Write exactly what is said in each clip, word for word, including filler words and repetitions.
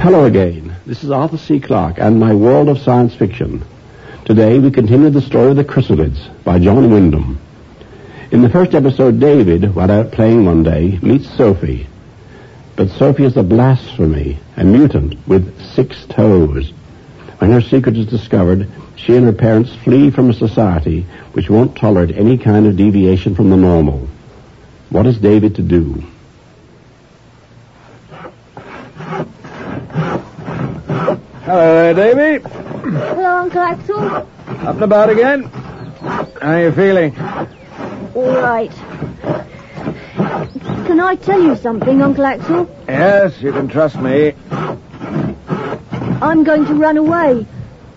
Hello again. This is Arthur C. Clarke and my world of science fiction. Today we continue the story of the Chrysalids by John Wyndham. In the first episode, David, while out playing one day, meets Sophie. But Sophie is a blasphemy, a mutant with six toes. When her secret is discovered, she and her parents flee from a society which won't tolerate any kind of deviation from the normal. What is David to do? Hello there, Davy. Hello, Uncle Axel. Up and about again? How are you feeling? All right. Can I tell you something, Uncle Axel? Yes, you can trust me. I'm going to run away.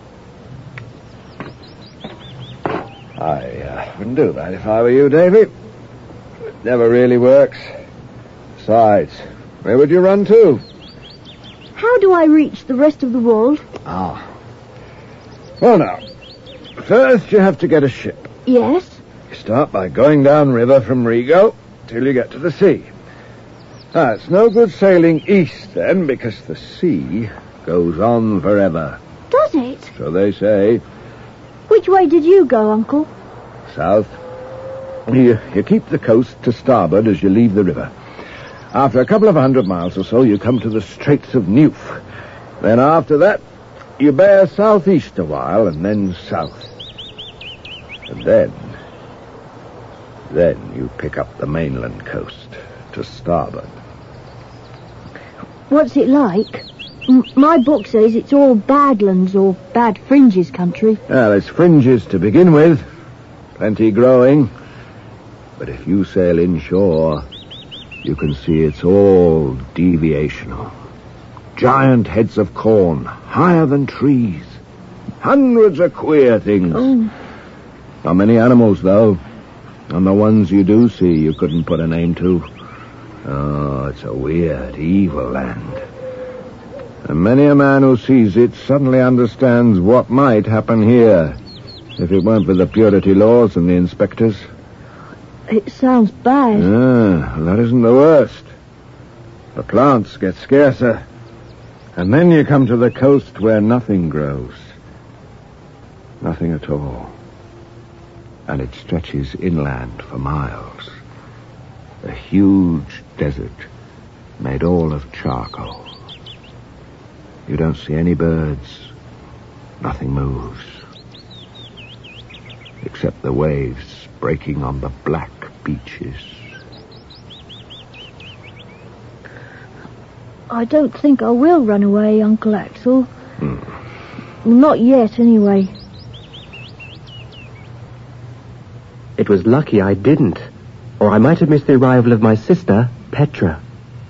I uh, wouldn't do that if I were you, Davy. It never really works. Besides, where would you run to? How do I reach the rest of the world? Ah. Well, now, first you have to get a ship. Yes? You start by going down river from Rigo till you get to the sea. Now, it's no good sailing east then, because the sea goes on forever. Does it? So they say. Which way did you go, Uncle? South. You, you keep the coast to starboard as you leave the river. After a couple of hundred miles or so, you come to the Straits of Neuf. Then after that, you bear southeast a while, and then south. And then, then you pick up the mainland coast to starboard. What's it like? M- my book says it's all Badlands or Bad Fringes country. Well, it's fringes to begin with. Plenty growing. But if you sail inshore, you can see it's all deviational. Giant heads of corn, higher than trees. Hundreds of queer things. Oh. Not many animals, though. And the ones you do see, you couldn't put a name to. Oh, it's a weird, evil land. And many a man who sees it suddenly understands what might happen here if it weren't for the purity laws and the inspectors. It sounds bad. Ah, that isn't the worst. The plants get scarcer. And then you come to the coast where nothing grows. Nothing at all. And it stretches inland for miles. A huge desert made all of charcoal. You don't see any birds. Nothing moves. Except the waves breaking on the black beaches. I don't think I will run away, Uncle Axel. Hmm. Not yet, anyway. It was lucky I didn't, or I might have missed the arrival of my sister, Petra.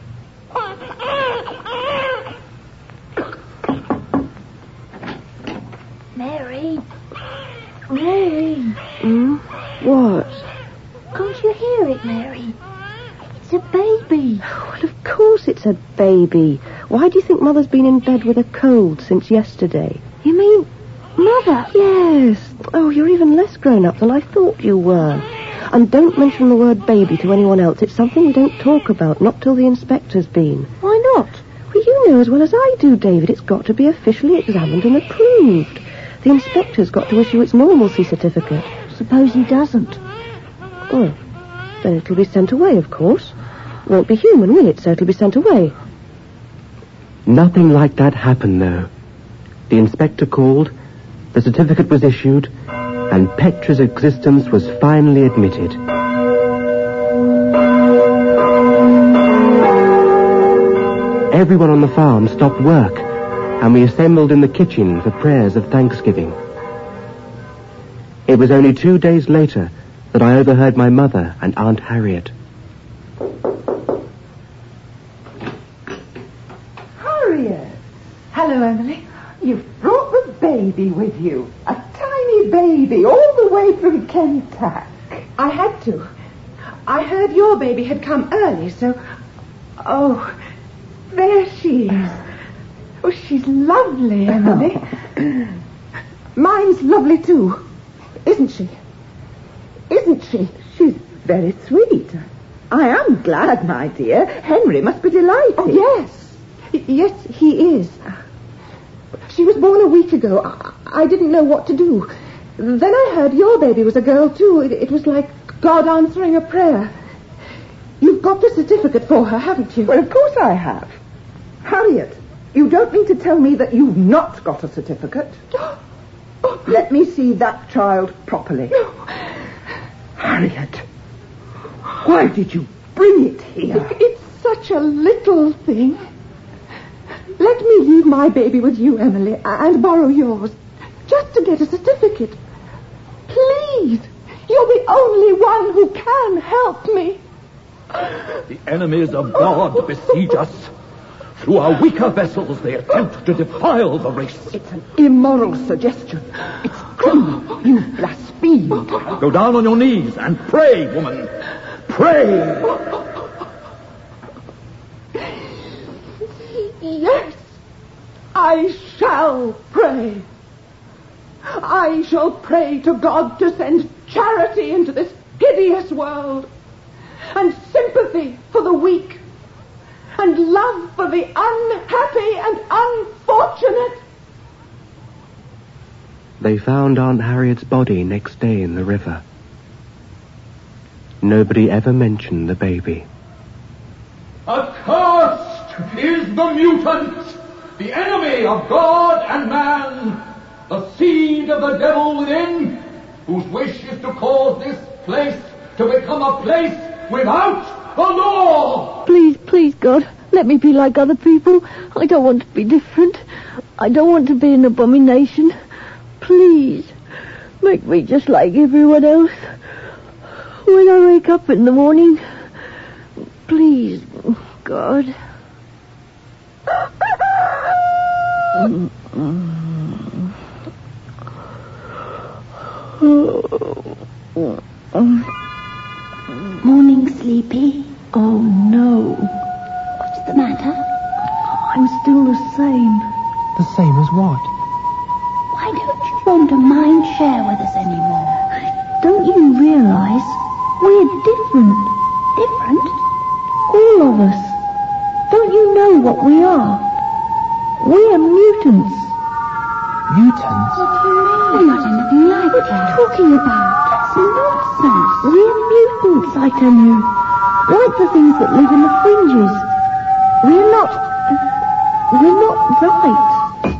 Mary. Mary. Hmm? What? Can't you hear it, Mary? It's a baby. Well, of course it's a baby. Why do you think Mother's been in bed with a cold since yesterday? You mean Mother? Yes. Oh, you're even less grown up than I thought you were. And don't mention the word baby to anyone else. It's something we don't talk about, not till the inspector's been. Why not? Well, you know as well as I do, David, it's got to be officially examined and approved. The inspector's got to issue its normalcy certificate. Suppose he doesn't. Oh, then it'll be sent away, of course. It won't be human, will it? So it'll be sent away. Nothing like that happened, though. The inspector called, the certificate was issued, and Petra's existence was finally admitted. Everyone on the farm stopped work, and we assembled in the kitchen for prayers of thanksgiving. It was only two days later that I overheard my mother and Aunt Harriet. Harriet! Hello, Emily. You've brought the baby with you. A tiny baby, all the way from Kentucky. I had to. I heard your baby had come early, so... Oh, there she is. Oh, she's lovely, Emily. Mine's lovely, too. Isn't she? Isn't she? She's very sweet. I am glad, my dear. Henry must be delighted. Oh, yes. Yes, he is. She was born a week ago. I, I didn't know what to do. Then I heard your baby was a girl, too. It, it was like God answering a prayer. You've got the certificate for her, haven't you? Well, of course I have. Harriet, you don't mean to tell me that you've not got a certificate? Let me see that child properly. Harriet, why did you bring it here? It's such a little thing. Let me leave my baby with you, Emily, and borrow yours, just to get a certificate. Please, you're the only one who can help me. The enemies of God besiege us. Through our weaker vessels, they attempt to defile the race. It's an immoral suggestion. It's criminal. You've blasphemed. Go down on your knees and pray, woman. Pray. Yes, I shall pray. I shall pray to God to send charity into this hideous world, and sympathy for the weak, and love for the unhappy and unfortunate. They found Aunt Harriet's body next day in the river. Nobody ever mentioned the baby. Accursed is the mutant, the enemy of God and man, the seed of the devil within, whose wish is to cause this place to become a place without the law. Please, please, God, let me be like other people. I don't want to be different. I don't want to be an abomination. Please, make me just like everyone else. When I wake up in the morning, please, God. Morning, Sleepy. Oh, no. What's the matter? I'm still the same. The same as what? Why don't you want to mind share with us anymore? Don't you realize we're different? Different? All of us. Don't you know what we are? We're mutants. Mutants? What do you mean? We're not anything like What are you that. talking about? That's nonsense. We're mutants, I tell you. Like the things that live in the fringes. We're not... We're not right.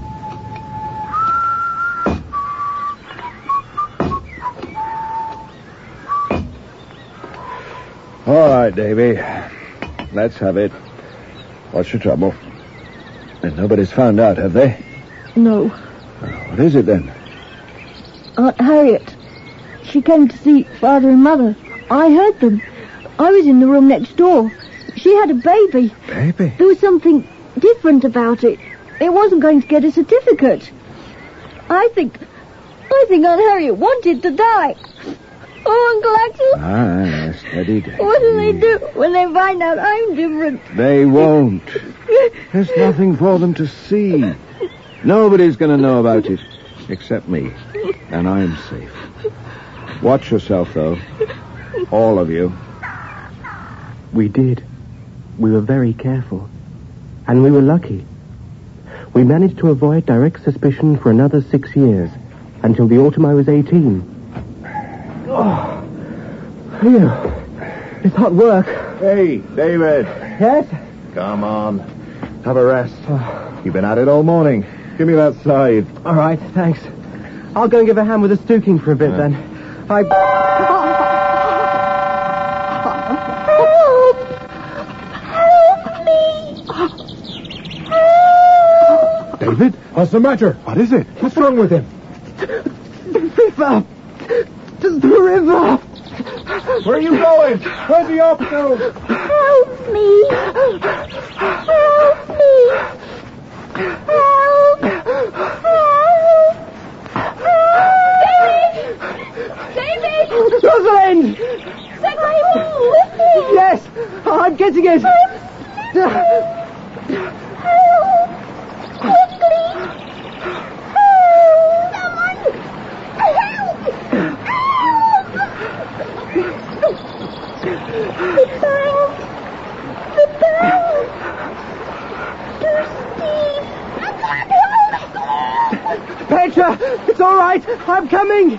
All right, Davy. Let's have it. What's your trouble? And nobody's found out, have they? No. What is it, then? Aunt Harriet. She came to see Father and Mother. I heard them. I was in the room next door. She had a baby. Baby? There was something different about it. It wasn't going to get a certificate. I think... I think Aunt Harriet wanted to die. Oh, Uncle Axel. Ah, steady, Davy. What do they do when they find out I'm different? They won't. There's nothing for them to see. Nobody's going to know about it, except me. And I'm safe. Watch yourself, though. All of you. We did. We were very careful. And we were lucky. We managed to avoid direct suspicion for another six years, until the autumn I was eighteen. Oh, phew. It's hot work. Hey, David. Yes? Come on. Have a rest. You've been at it all morning. Give me that side. All right, thanks. I'll go and give a hand with the stooking for a bit, then. I... Help! Help me! Help! David, what's the matter? What is it? What's wrong with him? The river! To the river! Where are you going? Where's he off to? Help me! Help me! Help! Help! David! David! Rosalind! Take my hand! Yes! I'm getting it! Help! Quickly! Help! Someone! Help! Help! The bank! The bank! Do Petra! It's all right! I'm coming!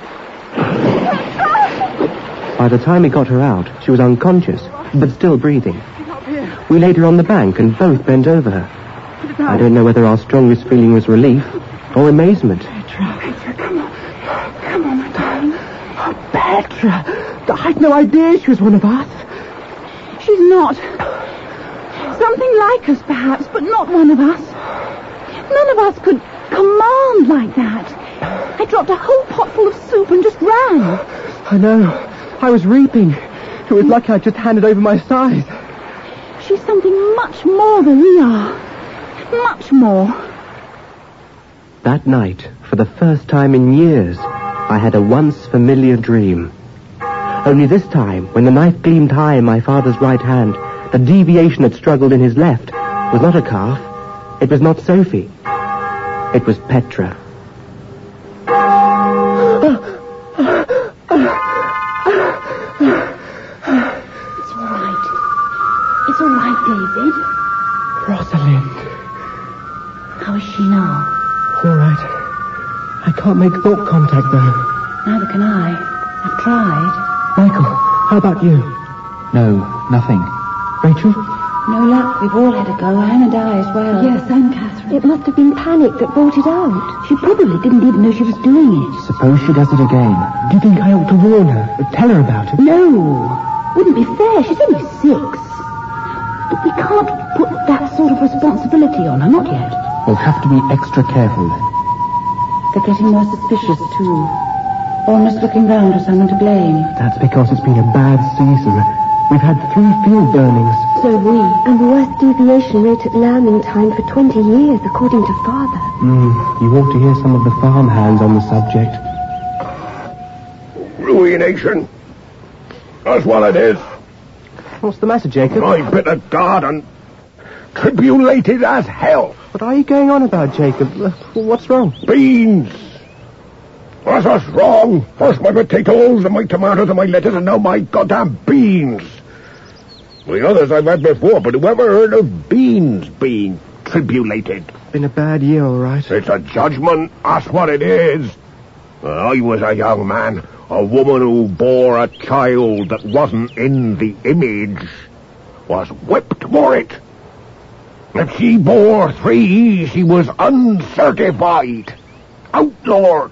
By the time we got her out, she was unconscious, but still breathing. We laid her on the bank and both bent over her. I don't know whether our strongest feeling was relief or amazement. Petra, Petra, come on. Come on, my darling. Oh, Petra, I'd no idea she was one of us. She's not. Something like us, perhaps, but not one of us. None of us could command like that. I dropped a whole pot full of soup and just ran. I know. I was reaping. It was lucky I just handed over my scythe. She's something much more than we are. Much more. That night, for the first time in years, I had a once familiar dream. Only this time, when the knife gleamed high in my father's right hand, the deviation that struggled in his left was not a calf. It was not Sophie. It was Petra. It's all right. It's all right, David. Rosalind. How is she now? All right. I can't make thought contact, though. Neither can I. I've tried. Michael, how about you? No, nothing. Rachel? No luck. We've all had a go. Anne and I as well. Yes, and Catherine. It must have been panic that brought it out. She probably didn't even know she was doing it. Suppose she does it again. Do you think I ought to warn her? Tell her about it? No. Wouldn't be fair. She's only six. But we can't put that sort of responsibility on her. Not yet. We'll have to be extra careful then. They're getting more suspicious, too. Almost looking round for someone to blame. That's because it's been a bad season. We've had three field burnings. So have we. And the worst deviation rate at lambing time for twenty years, according to Father. Mm, you ought to hear some of the farmhands on the subject. Ruination. That's what it is. What's the matter, Jacob? My bit of garden. Tribulated as hell. What are you going on about, Jacob? Uh, What's wrong? Beans. That's what's wrong. First my potatoes, and my tomatoes, and my lettuce, and now my goddamn beans. The others I've had before, but whoever heard of beans being tribulated? Been a bad year, all right. It's a judgment. That's what it is. I was a young man, a woman who bore a child that wasn't in the image, was whipped for it. If she bore three, she was uncertified, outlawed.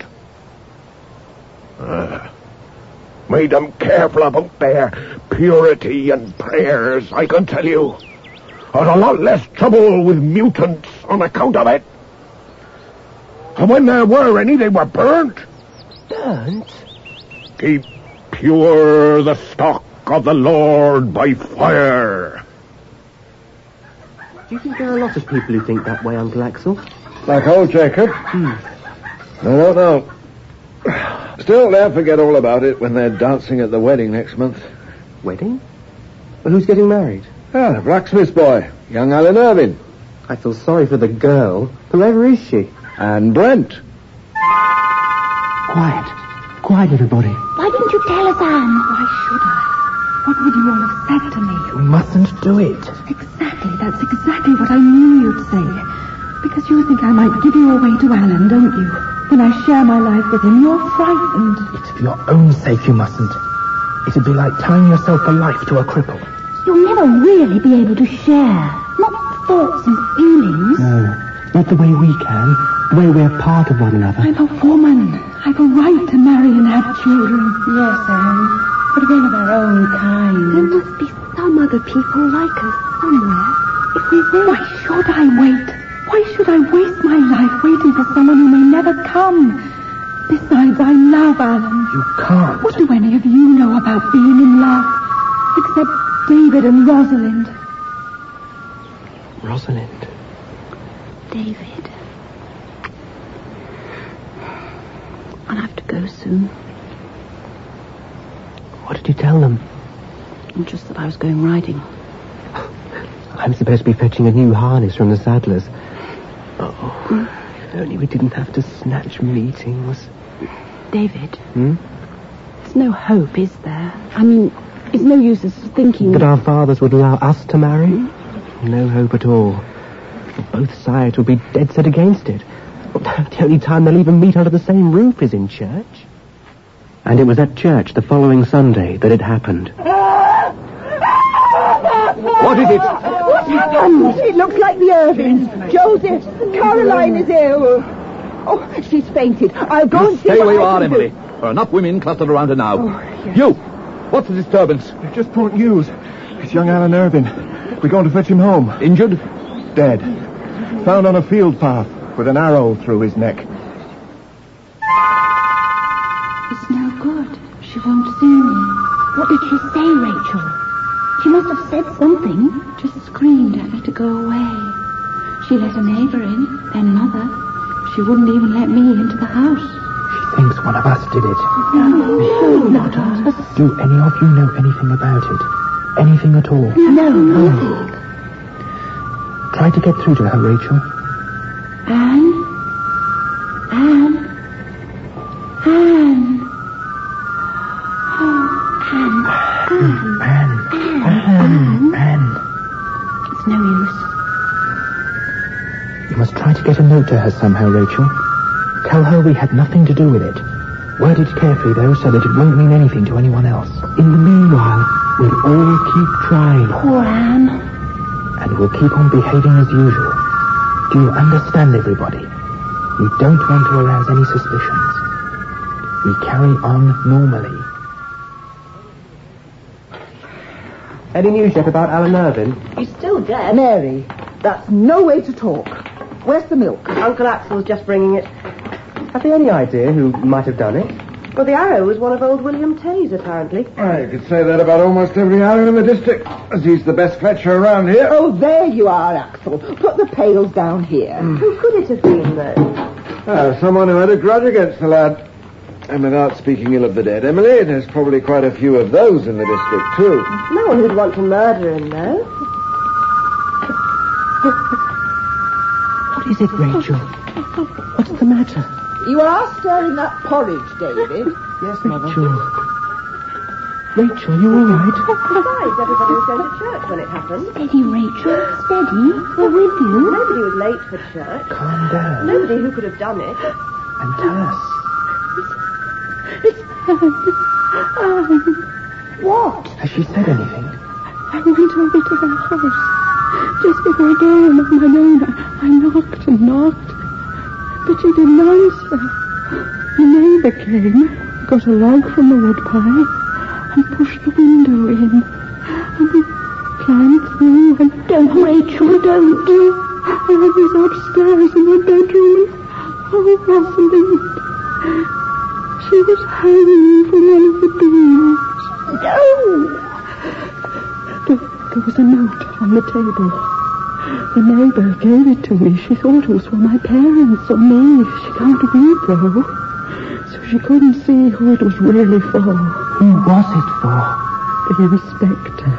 Uh, made them careful about their purity and prayers, I can tell you. There's a lot less trouble with mutants on account of it. And when there were any, they were burnt. Burnt? Keep pure the stock of the Lord by fire. Do you think there are a lot of people who think that way, Uncle Axel? Like old Jacob? Hmm. I don't know. Still, they'll forget all about it when they're dancing at the wedding next month. Wedding? Well, who's getting married? Ah, the blacksmith's boy, young Alan Irving. I feel sorry for the girl. Whoever is she? And Brent. Quiet. Quiet, everybody. Why didn't you tell us, Anne? Why should I? What would you all have said to me? You mustn't do it. Exactly, that's exactly what I knew you'd say. Because you think I might give you away to Alan, don't you? When I share my life with him, you're frightened. It's for your own sake you mustn't. It'd be like tying yourself for life to a cripple. You'll never really be able to share. Not thoughts and feelings. No, not the way we can. The way we're part of one another. I'm a woman. I've a right to marry and have children. Yes, Anne. But one of our own There kind. must be some other people like us somewhere. If we wait, why should I wait? Why should I waste my life waiting for someone who may never come? Besides, I love Alan. You can't. What do any of you know about being in love? Except David and Rosalind. Rosalind. David. I'll have to go soon. What did you tell them? Just that I was going riding. I'm supposed to be fetching a new harness from the saddlers. Oh, if only we didn't have to snatch meetings. David. Hmm? There's no hope, is there? I mean, it's no use us thinking... That our fathers would allow us to marry? No hope at all. Both sides would be dead set against it. The only time they'll even meet under the same roof is in church. And it was at church the following Sunday that it happened. What is it? What's happened? It looks like the Irvings. Joseph, Caroline is ill. Oh, she's fainted. I'll go and see Stay what where you I are, can Emily. do. There are enough women clustered around her now. Oh, yes. You! What's the disturbance? Just brought news. It's young Alan Irving. We're going to fetch him home. Injured? Dead. Found on a field path with an arrow through his neck. It's no good. She won't see me. What did she say, Rachel? She must have said something. Just screamed at me to go away. She let a neighbour in, then Mother. She wouldn't even let me into the house. She thinks one of us did it. No, no, not us. Do any of you know anything about it? Anything at all? No, nothing. Try to get through to her, Rachel. Anne? Anne? Anne? Oh, Anne. Anne. Anne. Anne. Anne. It's no use. You must try to get a note to her somehow, Rachel. Tell her we had nothing to do with it. Word it carefully, though, so that it won't mean anything to anyone else. In the meanwhile, we'll all keep trying. Poor Anne. And we'll keep on behaving as usual. Do you understand, everybody? We don't want to arouse any suspicions. We carry on normally. Any news yet about Alan Irving? He's still dead. Mary, that's no way to talk. Where's the milk? Uncle Axel's just bringing it. Have they any idea who might have done it? Well, the arrow was one of old William Tay's, apparently. Well, you could say that about almost every arrow in the district, as he's the best fetcher around here. Oh, there you are, Axel. Put the pails down here. Who could it have been, though? Ah, someone who had a grudge against the lad. And without speaking ill of the dead, Emily, there's probably quite a few of those in the district, too. No one who'd want to murder him, though. What is it, Rachel? What's the matter? You are stirring that porridge, David. Yes, Mother. Rachel. Rachel, you all right? Besides, everybody was going to church when it happened. Steady, Rachel. Steady. We're with you. Nobody was late for church. Calm down. Nobody who could have done it. And tell us. It's Anne. Anne. What? Has she said anything? I went over to her house. Just before dawn on my own, I, I knocked and knocked. But she didn't answer. The neighbour came, got a log from the wood pile, and pushed the window in. And we climbed through and... Don't, Rachel, don't. I was upstairs in the bedroom. Oh, Rosalind. She was hanging from one of the beams. No! There, there was a note on the table. The neighbour gave it to me. She thought it was for my parents or me. She can't read, though. So she couldn't see who it was really for. Who was it for? The inspector.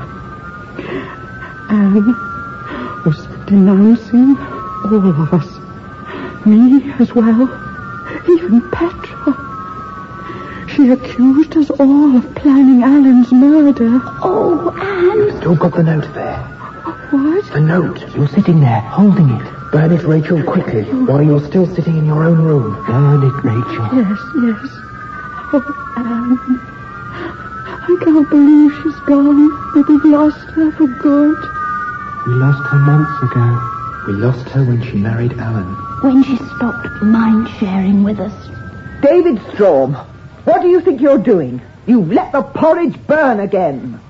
Anne was denouncing all of us. Me as well. Even Petra. She accused us all of planning Alan's murder. Oh, Anne. Still got the note there. What? The note. You're sitting there, holding it. Burn it, Rachel, quickly, while you're still sitting in your own room. Burn it, Rachel. Yes, yes. Oh, Anne. I can't believe she's gone. That we've lost her for good. We lost her months ago. We lost her when she married Alan. When she stopped mind-sharing with us. David Strom, what do you think you're doing? You've let the porridge burn again.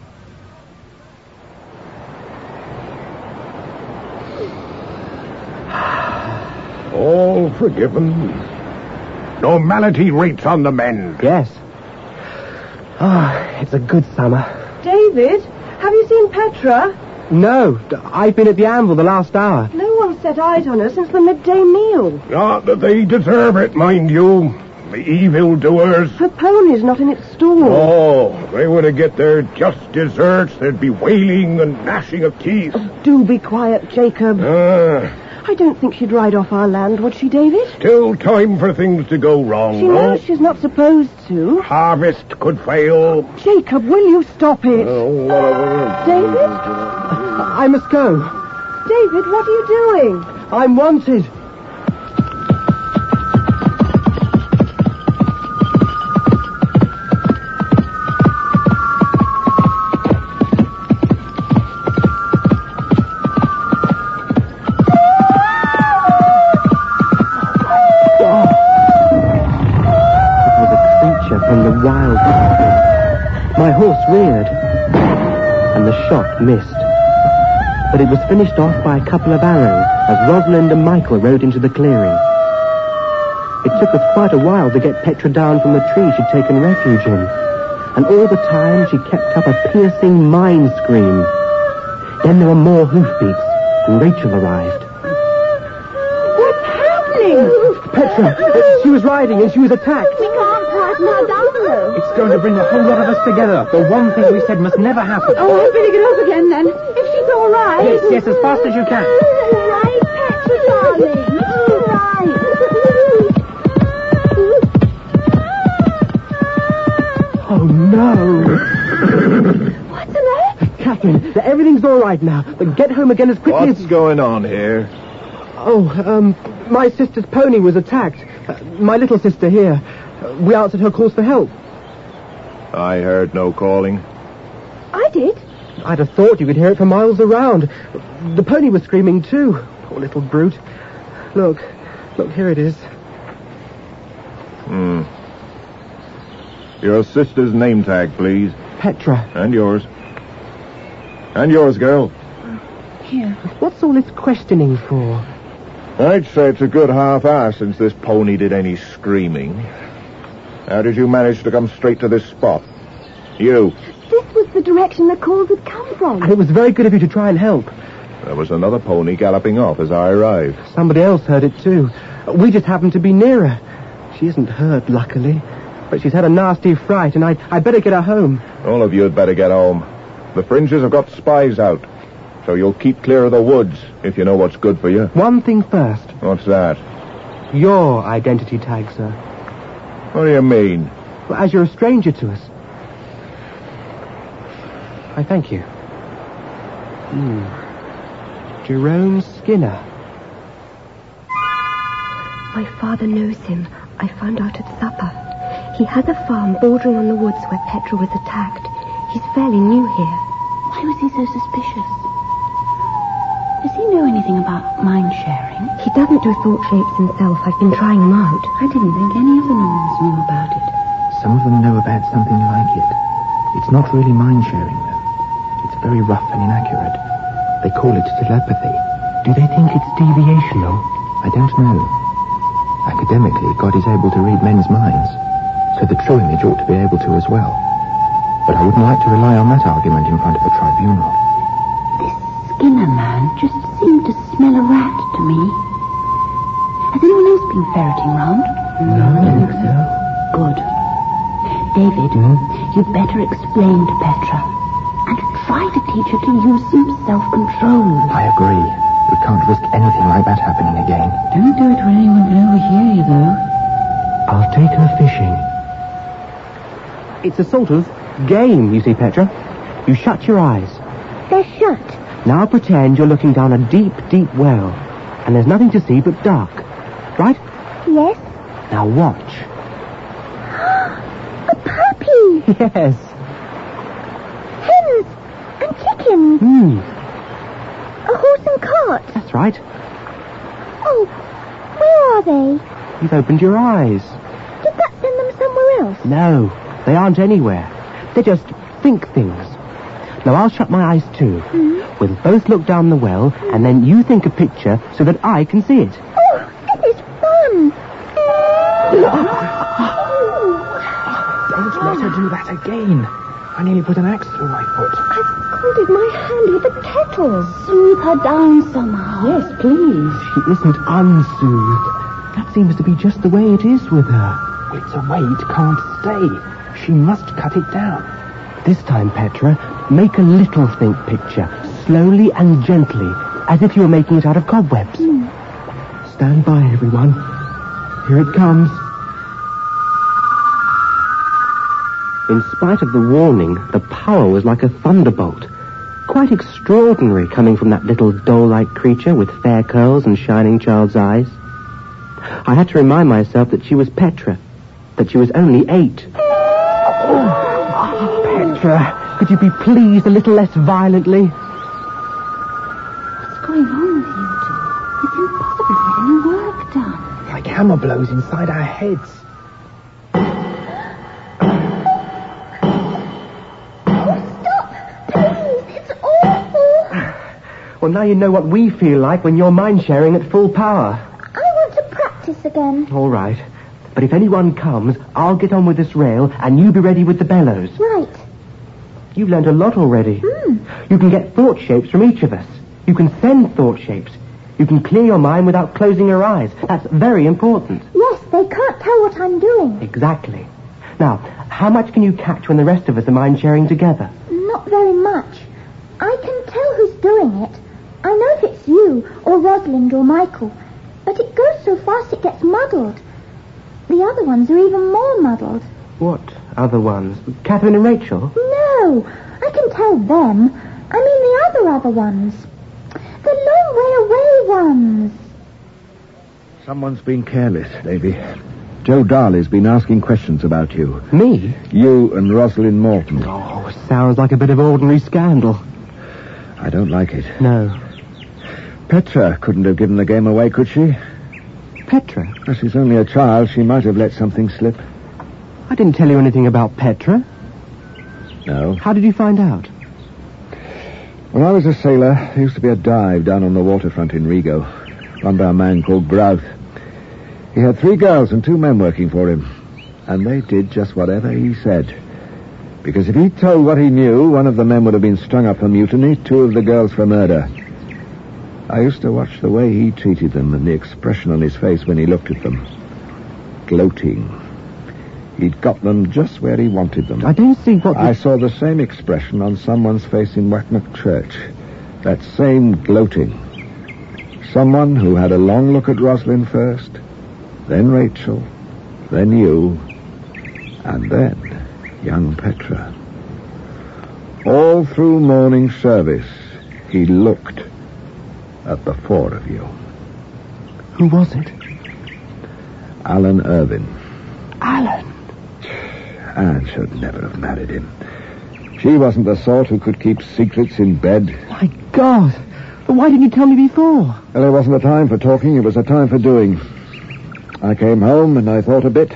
All forgiven. Normality rates on the mend. Yes. Ah, oh, it's a good summer. David, have you seen Petra? No, I've been at the anvil the last hour. No one set eyes on her since the midday meal. Not that they deserve it, mind you. The evildoers. Her pony's not in its stall. Oh, they were to get their just deserts. There'd be wailing and gnashing of teeth. Oh, do be quiet, Jacob. Ah. I don't think she'd ride off our land, would she, David? Still time for things to go wrong, She knows she's not supposed to. Harvest could fail. Jacob, will you stop it? Oh, what a... David? I must go. David, what are you doing? I'm wanted. missed. But it was finished off by a couple of arrows as Rosalind and Michael rode into the clearing. It took us quite a while to get Petra down from the tree she'd taken refuge in. And all the time she kept up a piercing mine scream. Then there were more hoofbeats, and Rachel arrived. What's happening? Petra! She was riding and she was attacked. We can't pass Mardano. It's going to bring the whole lot of us together. The one thing we said must never happen. Oh, I better get off again then. If she's all right. Yes, yes, as fast as you can. All right, Petra, darling. All right. Oh, no. What's the matter? Catherine, everything's all right now, but get home again as quickly What's as... going on here? Oh, um, my sister's pony was attacked. Uh, my little sister here. Uh, we answered her calls for help. I heard no calling. I did. I'd have thought you could hear it for miles around. The pony was screaming too. Poor little brute. Look, look, here it is. Hmm. Your sister's name tag, please. Petra. And yours. And yours, girl. Here. What's all this questioning for? I'd say it's a good half hour since this pony did any screaming. How did you manage to come straight to this spot? You. This was the direction the calls had come from. And it was very good of you to try and help. There was another pony galloping off as I arrived. Somebody else heard it too. We just happened to be nearer. She isn't hurt, luckily. But she's had a nasty fright, and I'd, I'd better get her home. All of you had better get home. The Fringes have got spies out, so you'll keep clear of the woods if you know what's good for you. One thing first. What's that? Your identity tag, sir. What do you mean? Well, as you're a stranger to us. I thank you. Hmm. Jerome Skinner. My father knows him. I found out at supper. He has a farm bordering on the woods where Petra was attacked. He's fairly new here. Why was he so suspicious? Does he know anything about mine sharing? He doesn't do thought shapes himself. I've been trying him out. I didn't think any of the Normans knew about it. Some of them know about something like it. It's not really mind-sharing, though. It's very rough and inaccurate. They call it telepathy. Do they think it's deviational? I don't know. Academically, God is able to read men's minds, so the true image ought to be able to as well. But I wouldn't like to rely on that argument in front of a tribunal. This Skinner man just seemed to smell a rat to me. Has anyone else been ferreting round? No, I don't think so. Good. David, Hmm? you'd better explain to Petra. And try to teach her to use some self-control. I agree. We can't risk anything like that happening again. Don't do it where anyone can overhear you, though. I'll take her fishing. It's a sort of game, you see, Petra. You shut your eyes. They're shut. Now pretend you're looking down a deep, deep well, and there's nothing to see but dark. Right? Yes. Now watch. A puppy. Yes. Hens and chickens. Hmm. A horse and cart. That's right. Oh, where are they? You've opened your eyes. Did that send them somewhere else? No, they aren't anywhere. They just think things. Now I'll shut my eyes too. Mm. We'll both look down the well, and then you think a picture so that I can see it. Oh, this is fun. Don't let her do that again. I nearly put an axe through my foot. I've scalded my hand with a kettle. Soothe her down somehow. Yes, please. She isn't unsoothed. That seems to be just the way it is with her. Well, it's a way it can't stay. She must cut it down. This time, Petra, make a little think picture, slowly and gently, as if you were making it out of cobwebs. Mm. Stand by, everyone. Here it comes. In spite of the warning, the power was like a thunderbolt. Quite extraordinary coming from that little doll-like creature with fair curls and shining child's eyes. I had to remind myself that she was Petra, that she was only eight. Oh, Petra, could you be pleased a little less violently? What's going on with you two? It's impossible to get any work done. Like hammer blows inside our heads. Oh, stop! Please, it's awful. Well, now you know what we feel like when you're mind-sharing at full power. I want to practice again. All right. But if anyone comes, I'll get on with this rail, and you be ready with the bellows. Right. You've learned a lot already. Mm. You can get thought shapes from each of us. You can send thought shapes. You can clear your mind without closing your eyes. That's very important. Yes, they can't tell what I'm doing. Exactly. Now, how much can you catch when the rest of us are mind-sharing together? Not very much. I can tell who's doing it. I know if it's you, or Rosalind, or Michael. But it goes so fast it gets muddled. The other ones are even more muddled. What other ones? Catherine and Rachel? No, I can tell them. I mean the other other ones. The long way away ones. Someone's been careless, Davy. Joe Darley's been asking questions about you. Me? You and Rosalind Morton. Oh, sounds like a bit of ordinary scandal. I don't like it. No. Petra couldn't have given the game away, could she? Petra? Well, she's only a child. She might have let something slip. I didn't tell you anything about Petra. No. How did you find out? When I was a sailor, there used to be a dive down on the waterfront in Rigo, run by a man called Grouth. He had three girls and two men working for him, and they did just whatever he said. Because if he told what he knew, one of the men would have been strung up for mutiny, two of the girls for murder. I used to watch the way he treated them and the expression on his face when he looked at them. Gloating. He'd got them just where he wanted them. I don't see what... I saw the same expression on someone's face in Wacknock Church. That same gloating. Someone who had a long look at Rosalind first, then Rachel, then you, and then young Petra. All through morning service, he looked at the four of you. Who was it? Alan Irvin. Alan? Anne should never have married him. She wasn't the sort who could keep secrets in bed. My God! But why didn't you tell me before? Well, it wasn't a time for talking, it was a time for doing. I came home and I thought a bit.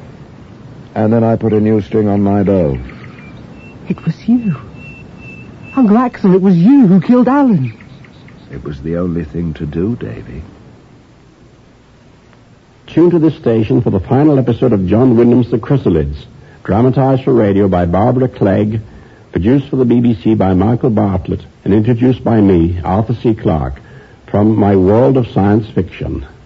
And then I put a new string on my bow. It was you. Uncle Axel, it was you who killed Alan. It was the only thing to do, Davy. Tune to this station for the final episode of John Wyndham's The Chrysalids, dramatized for radio by Barbara Clegg, produced for the B B C by Michael Bartlett, and introduced by me, Arthur C. Clarke, from my world of science fiction.